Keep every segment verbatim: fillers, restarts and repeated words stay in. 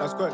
La squale.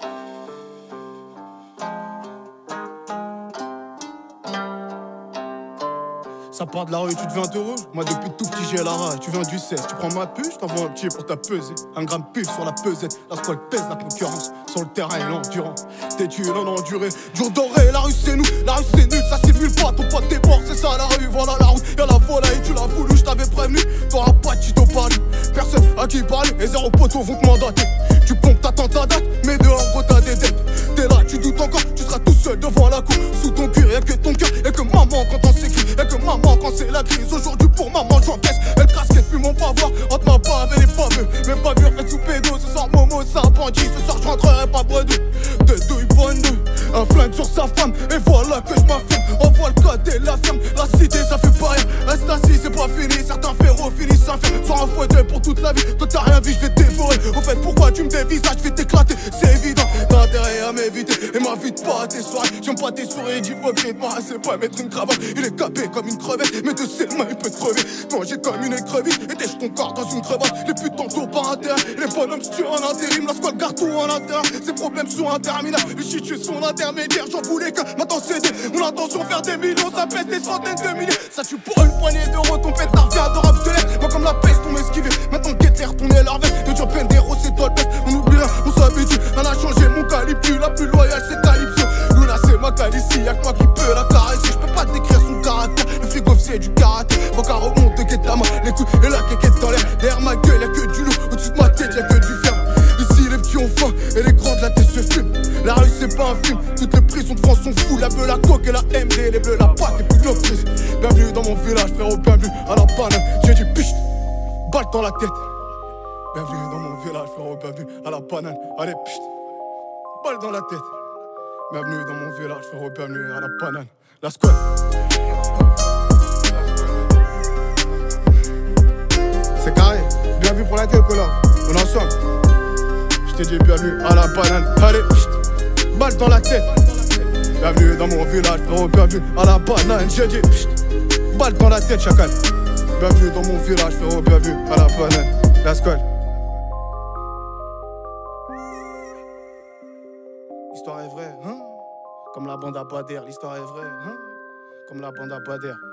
Ça part de la rue, tu deviens heureux. Moi depuis tout petit j'ai la rage, tu viens du seize. Tu prends ma puce, je t'envoie un petit pour ta pesée. Un gramme pile sur la pesette, la squale pèse la concurrence. Sur le terrain et l'endurance, t'es tu l'en enduré. Jour doré, la rue c'est nous, la rue c'est nul. Ça simule pas, ton pote est mort, c'est ça la rue. Voilà la route, y'a la volaille, tu l'as voulu, je t'avais prévenu. T'auras pas de chito parler, personne à qui parler. Les zéro poteaux vont te mandater. Tu pompes, t'attends ta date, mais dehors gros t'as des dettes. T'es là, tu doutes encore, tu seras tout seul devant la cour. Sous ton cuir, y'a que ton cœur, y'a que maman quand on s'écrit. Y'a que maman quand c'est la crise. Aujourd'hui pour maman j'encaisse. Elle casquette puis mon pavoir entre ma bave et les paveux. Même pas vu fait sous pédo. Ce soir Momo c'est un bandit. Ce soir je rentrerai pas bredou. Deux douilles bonne deux. Un flingue sur sa femme. Et voilà que je m'affirme. Envoie le code et la ferme. La cité ça fait pas rien. Reste assis c'est pas fini. Certains frérots finissent infirmes. Sur un fauteuil pour toute la vie. Toi t'as rien vu je vais te dévorer. Au fait pourquoi tu me dévisages? Je vais t'éclater. C'est évident. T'as intérêt à m'éviter. Et m'invite pas à tes soirées. J'aime pas tes souris d'hypocrite. Moi c'est pas mettre une cravate. Il est capé comme une crevette. Mais de ses mains il peut te crever. Manger comme une écrevisse. Et tèche ton corps dans une crevasse. Les putes t'entourent par intérêt. Les bonhommes tuent en intérim. La squale garde tout en interne. Ces problèmes sont interminables. Les shit je suis son intermédiaire. J'en voulais qu'un. Maintenant c'est des. Mon intention faire des millions. Ça pèse des centaines de milliers. Ça tue pour une poignée d'euros. Ton pétard vient adorable de l'aide. Moi comme la peste on m'esquivé. Maintenant guette l'air tourner l'arvette. Le job Pendero c'est toi le best. On oublie rien, on s'habitue. Elle a changé mon calibre. La plus loyale c'est Calypso. Luna c'est ma calicie. Y'a que moi qui peux la caresser. Je peux pas décrire son caractère. Le frigo c'est du karaté. Faut qu'elle remonte de guette ta main. Les couilles et la quéquette dans l'air. Derrière ma gueule y'a que du loup. Au-dessus de ma tête y'a que du fer. Ici les petits ont faim et les grands de la tête se fument. La rue c'est pas un film. Toutes les prisons de France sont fous. La beuh, la coque et la M D. Les bleus, la patte et puis l'optrice. Bienvenue dans mon village frérot. Bienvenue à la banane. J'ai dit piche. Balle dans la tête. Bienvenue dans mon village frérot. Bienvenue à la banane. Allez piche. Balle dans la tête. Bienvenue dans mon village frérot. Bienvenue à la banane. La squale. C'est carré, bien vu pour la gueule, color. On est ensemble. Je t'ai dit bienvenue à la banane. Allez, pchit, balle dans la tête. Bienvenue dans mon village, frérot. Bienvenue à la banane. J'ai dit pchit, balle dans la tête, chacal. Bienvenue dans mon village, frérot. Bienvenue à la banane. La squale. L'histoire est vraie, hein? Comme la bande à Bader. L'histoire est vraie, hein? Comme la bande à Bader.